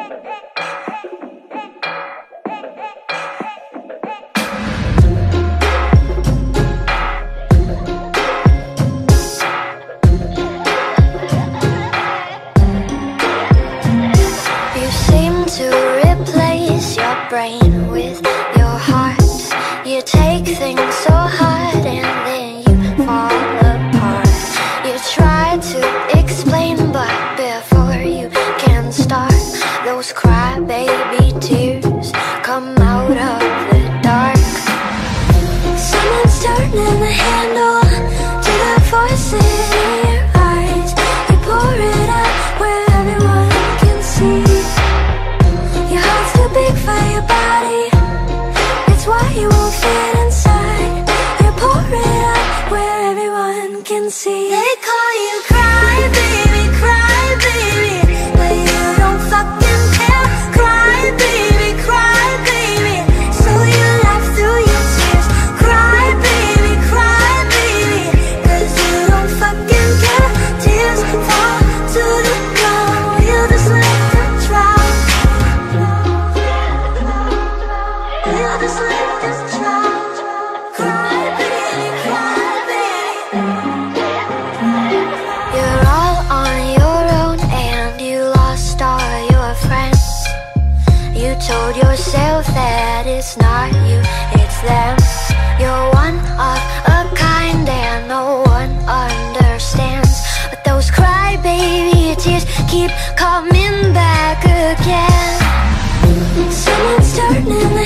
brain with your heart. You take things so hard and then you fall apart. You try to explain, but before you can start, those crybaby tears come out of the dark. Someone's turning the handle to the voices in your eyes. You pour it out where everyone can see. Your heart's too big for your body, it's why you won't fit inside. You pour it out where everyone can see. They call you cry baby, but you don't fucking care. Cry baby, so you laugh through your tears. Cry baby, cause you don't fucking care. Tears fall to the ground, you just let them drown. You just let them drown. Cry baby. You're all on your own and you lost all your friends. You told yourself that it's not you, it's them. You're one of a kind and no one understands. But those crybaby tears keep coming back again. Someone's turning